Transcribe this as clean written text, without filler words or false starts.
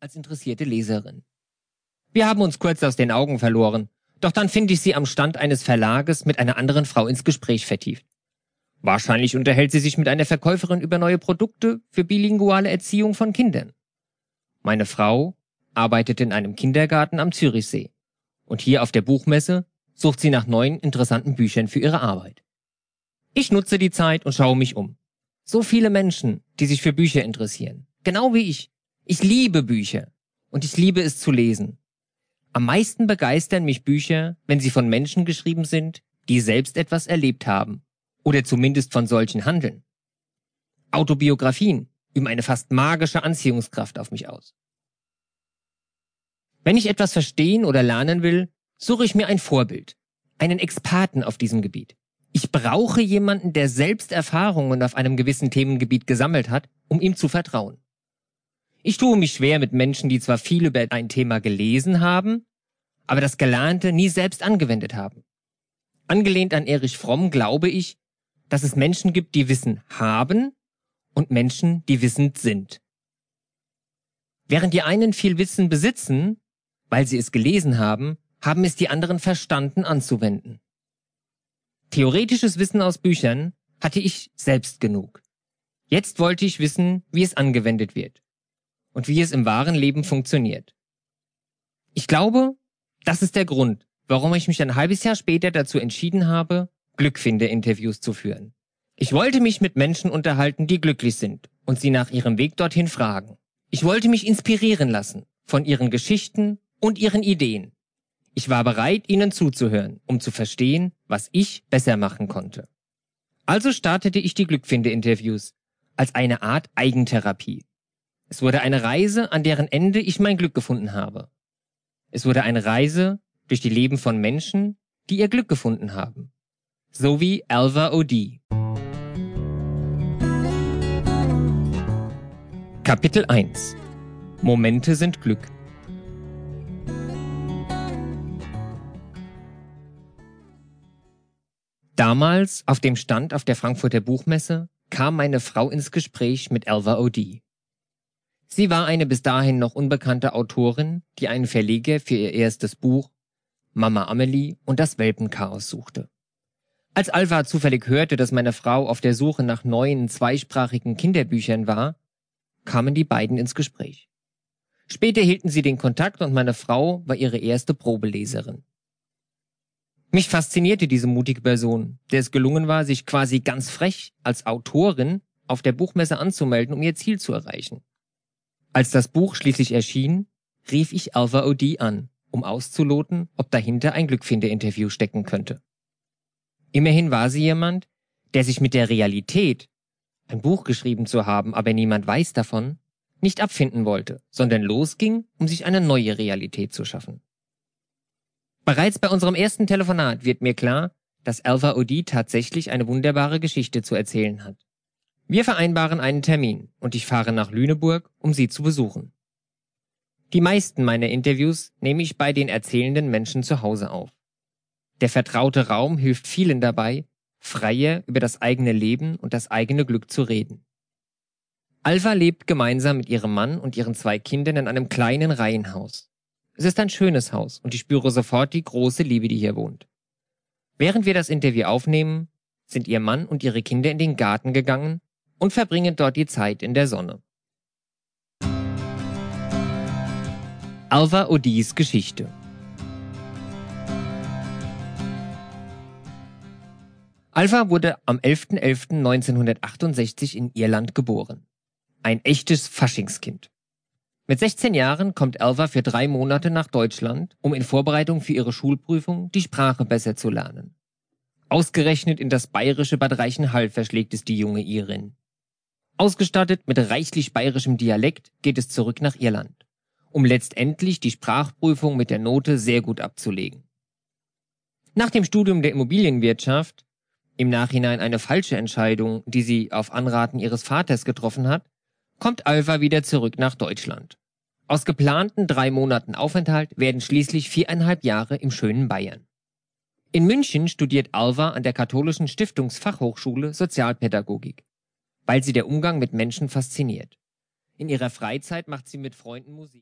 als interessierte Leserin. Wir haben uns kurz aus den Augen verloren, doch dann finde ich sie am Stand eines Verlages mit einer anderen Frau ins Gespräch vertieft. Wahrscheinlich unterhält sie sich mit einer Verkäuferin über neue Produkte für bilinguale Erziehung von Kindern. Meine Frau arbeitet in einem Kindergarten am Zürichsee und hier auf der Buchmesse sucht sie nach neuen interessanten Büchern für ihre Arbeit. Ich nutze die Zeit und schaue mich um. So viele Menschen, die sich für Bücher interessieren. Genau wie ich. Ich liebe Bücher und ich liebe es zu lesen. Am meisten begeistern mich Bücher, wenn sie von Menschen geschrieben sind, die selbst etwas erlebt haben oder zumindest von solchen handeln. Autobiografien üben eine fast magische Anziehungskraft auf mich aus. Wenn ich etwas verstehen oder lernen will, suche ich mir ein Vorbild, einen Experten auf diesem Gebiet. Ich brauche jemanden, der selbst Erfahrungen auf einem gewissen Themengebiet gesammelt hat, um ihm zu vertrauen. Ich tue mich schwer mit Menschen, die zwar viel über ein Thema gelesen haben, aber das Gelernte nie selbst angewendet haben. Angelehnt an Erich Fromm glaube ich, dass es Menschen gibt, die Wissen haben und Menschen, die wissend sind. Während die einen viel Wissen besitzen, weil sie es gelesen haben, haben es die anderen verstanden anzuwenden. Theoretisches Wissen aus Büchern hatte ich selbst genug. Jetzt wollte ich wissen, wie es angewendet wird und wie es im wahren Leben funktioniert. Ich glaube, das ist der Grund, warum ich mich ein halbes Jahr später dazu entschieden habe, Glückfinder-Interviews zu führen. Ich wollte mich mit Menschen unterhalten, die glücklich sind und sie nach ihrem Weg dorthin fragen. Ich wollte mich inspirieren lassen von ihren Geschichten und ihren Ideen. Ich war bereit, ihnen zuzuhören, um zu verstehen, was ich besser machen konnte. Also startete ich die Glückfinder-Interviews als eine Art Eigentherapie. Es wurde eine Reise, an deren Ende ich mein Glück gefunden habe. Es wurde eine Reise durch die Leben von Menschen, die ihr Glück gefunden haben. So wie Alva O'D. Kapitel 1. Momente sind Glück. Damals, auf dem Stand auf der Frankfurter Buchmesse, kam meine Frau ins Gespräch mit Alva O'D. Sie war eine bis dahin noch unbekannte Autorin, die einen Verleger für ihr erstes Buch Mama Amelie und das Welpenchaos suchte. Als Alva zufällig hörte, dass meine Frau auf der Suche nach neuen zweisprachigen Kinderbüchern war, kamen die beiden ins Gespräch. Später hielten sie den Kontakt und meine Frau war ihre erste Probeleserin. Mich faszinierte diese mutige Person, der es gelungen war, sich quasi ganz frech als Autorin auf der Buchmesse anzumelden, um ihr Ziel zu erreichen. Als das Buch schließlich erschien, rief ich Alva O'D an, um auszuloten, ob dahinter ein Glückfinder-Interview stecken könnte. Immerhin war sie jemand, der sich mit der Realität, ein Buch geschrieben zu haben, aber niemand weiß davon, nicht abfinden wollte, sondern losging, um sich eine neue Realität zu schaffen. Bereits bei unserem ersten Telefonat wird mir klar, dass Alva O'D tatsächlich eine wunderbare Geschichte zu erzählen hat. Wir vereinbaren einen Termin und ich fahre nach Lüneburg, um sie zu besuchen. Die meisten meiner Interviews nehme ich bei den erzählenden Menschen zu Hause auf. Der vertraute Raum hilft vielen dabei, freier über das eigene Leben und das eigene Glück zu reden. Alva lebt gemeinsam mit ihrem Mann und ihren 2 Kindern in einem kleinen Reihenhaus. Es ist ein schönes Haus und ich spüre sofort die große Liebe, die hier wohnt. Während wir das Interview aufnehmen, sind ihr Mann und ihre Kinder in den Garten gegangen und verbringen dort die Zeit in der Sonne. Alva O'Ds Geschichte. Alva wurde am 11.11.1968 in Irland geboren. Ein echtes Faschingskind. Mit 16 Jahren kommt Alva für 3 Monate nach Deutschland, um in Vorbereitung für ihre Schulprüfung die Sprache besser zu lernen. Ausgerechnet in das bayerische Bad Reichenhall verschlägt es die junge Irin. Ausgestattet mit reichlich bayerischem Dialekt geht es zurück nach Irland, um letztendlich die Sprachprüfung mit der Note sehr gut abzulegen. Nach dem Studium der Immobilienwirtschaft, im Nachhinein eine falsche Entscheidung, die sie auf Anraten ihres Vaters getroffen hat, kommt Alva wieder zurück nach Deutschland. Aus geplanten 3 Monaten Aufenthalt werden schließlich 4,5 Jahre im schönen Bayern. In München studiert Alva an der Katholischen Stiftungsfachhochschule Sozialpädagogik, weil sie der Umgang mit Menschen fasziniert. In ihrer Freizeit macht sie mit Freunden Musik.